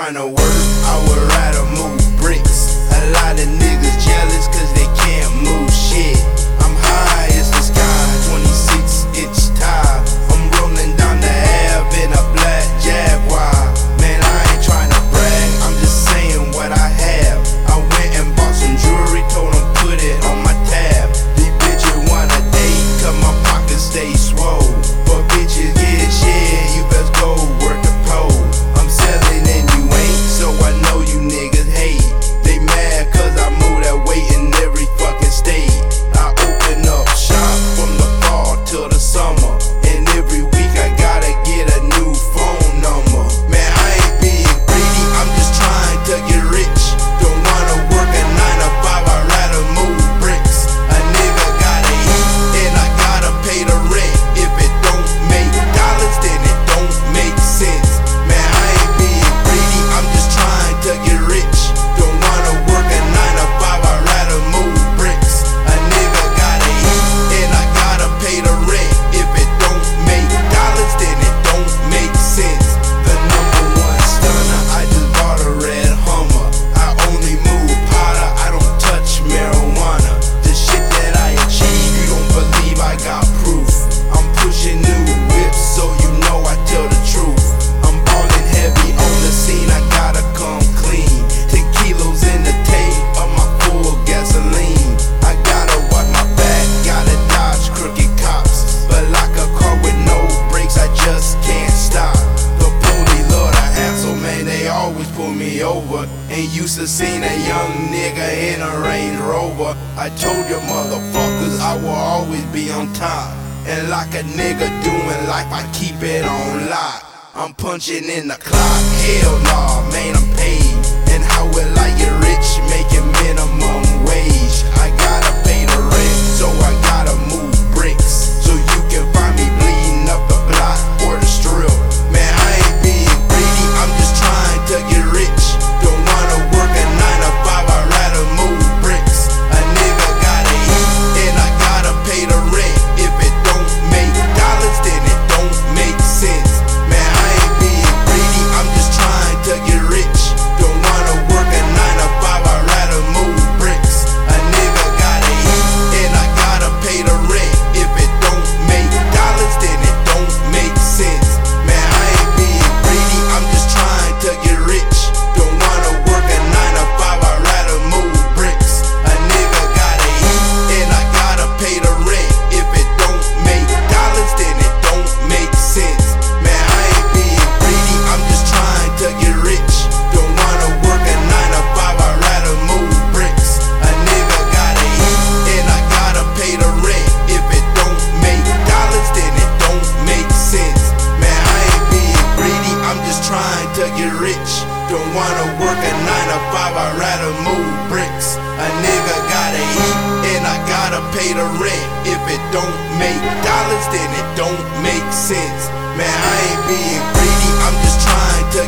tryna work, I would rather move bricks. A lot of niggas jealous cause they can't move shit. I'm high as the sky, 26-inch tire. I'm rolling down the Ave in a black Jaguar. Man, I ain't tryna brag, I'm just saying what I have. I went and bought some jewelry, told them put it on my tab. These bitches wanna date cause my pockets stay swole. But bitches get shit, you best go work the pole. I'm selling and you ain't, so I know you niggas hate. They mad cause I move that weight in every fucking state. I open up shop from the fall till the summer, and every week I gotta get a new phone number. Man, I ain't being greedy, I'm just trying to get rich. Don't wanna work a 9 to 5, I'd rather move bricks. A nigga gotta eat and I gotta pay the rent. If it don't make dollars, then it don't make sense. Man, I ain't being greedy, I'm just trying to get rich. Don't wanna work a 9 to 5, I'd rather move bricks. A nigga gotta eat and I gotta pay the rent. If it don't make dollars, then it don't make sense. The #1 stunner, I just bought a red Hummer. I only move powder, I don't touch marijuana. The shit that I achieve, you don't believe I got proof. I'm pushing new whips, so you know I tell the truth. I'm ballin' heavy on the scene, I gotta come clean. 10 kilos in the tank of my full gasoline. I gotta watch my back, gotta dodge crooked cops. But like a car with no brakes, I just can't stop. The police love to hassle, man, they always pull me over. Ain't used to seeing a young nigga in a Range Rover. I told you motherfuckers I will always be on top. And like a nigga doing life, I keep it on lock. I'm punching in the clock, hell nah, man, I'm paid. And how will I get rich, making minimum wage? I gotta pay the rent, so I gotta move bricks. So you can find me bleeding up the block or the strip. Man, I ain't being greedy, I'm just trying to get rich. Don't wanna work a 9 to 5, I'd rather move bricks. A nigga gotta eat and I gotta pay the rent. If it don't make dollars, then it don't make sense. Man, I ain't being greedy, I'm just trying to get rich. Don't wanna work a 9 to 5, I'd rather move bricks. A nigga gotta eat and I gotta pay the rent. If it don't make dollars, then it don't make sense. Man, I ain't being greedy, I'm just trying to get rich. Don't wanna work a 9 to 5, I'd rather move bricks. A nigga gotta eat and I gotta pay the rent. If it don't make dollars, then it don't make sense. Man, I ain't being greedy, I'm just trying to get rich. Don't wanna work a 9 to 5, I'd rather move bricks. A nigga gotta eat and I gotta pay the rent. If it don't make dollars, then it don't make sense. Man, I ain't being greedy, I'm just trying to get rich. Don't wanna work a 9 to 5, I'd rather move bricks. A nigga gotta eat and I gotta pay the rent. If it don't make dollars, then it don't make sense. Man, I ain't being greedy, I'm just trying to